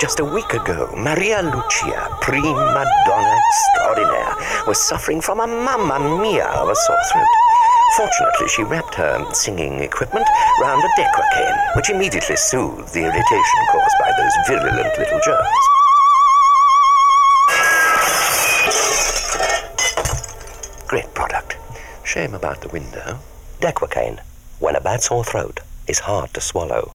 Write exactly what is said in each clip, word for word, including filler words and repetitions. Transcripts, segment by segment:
just a week ago, Maria Lucia, prima donna extraordinaire, was suffering from a mamma mia of a sore throat. Fortunately, she wrapped her singing equipment round a Dequacaine, which immediately soothed the irritation caused by those virulent little germs. Great product. Shame about the window. Dequacaine, when a bad sore throat is hard to swallow.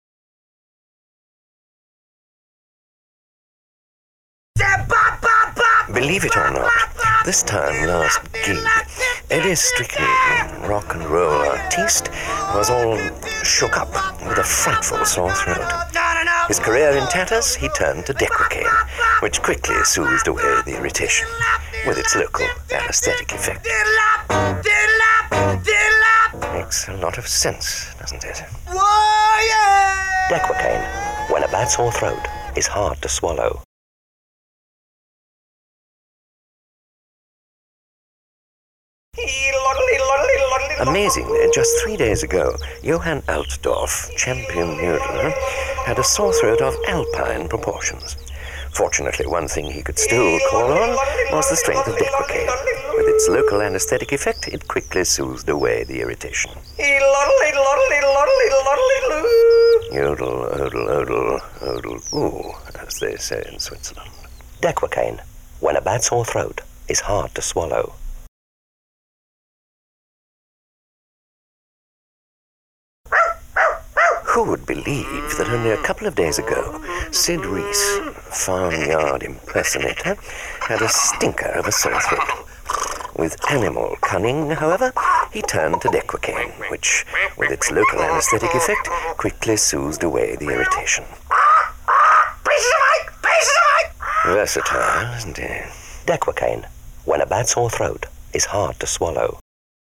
Believe it or not, this time last gig, Eddie Strickland, rock and roll artiste, was all shook up with a frightful sore throat. His career in tatters, he turned to Dequacaine, which quickly soothed away the irritation, with its local anesthetic effect. Makes a lot of sense, doesn't it? Dequacaine, when a bad sore throat is hard to swallow. Amazingly, just three days ago, Johann Altdorf, champion noodler, had a sore throat of alpine proportions. Fortunately, one thing he could still call on was the strength of Dequacaine. With its local anesthetic effect, it quickly soothed away the irritation. Yodel, odel, odel, odel, ooh, as they say in Switzerland. Dequacaine, when a bad sore throat is hard to swallow. Who would believe that only a couple of days ago, Sid Reese, farmyard impersonator, had a stinker of a sore throat? With animal cunning, however, he turned to Dequacaine, which, with its local anesthetic effect, quickly soothed away the irritation. Versatile, isn't he? Dequacaine, when a bad sore throat is hard to swallow.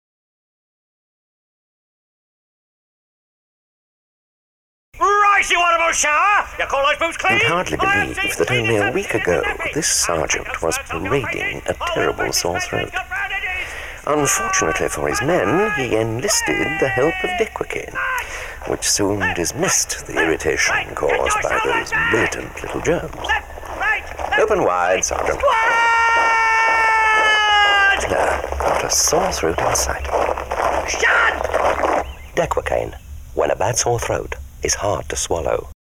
You want a more shower? You call those boots clean? I'd hardly believe that only a week ago this sergeant was parading a terrible sore throat. Unfortunately for his men, he enlisted the help of Dequacaine, which soon dismissed the irritation caused by those militant little germs. Open wide, Sergeant. There, not a sore throat in sight. Dequacaine, when a bad sore throat is hard to swallow.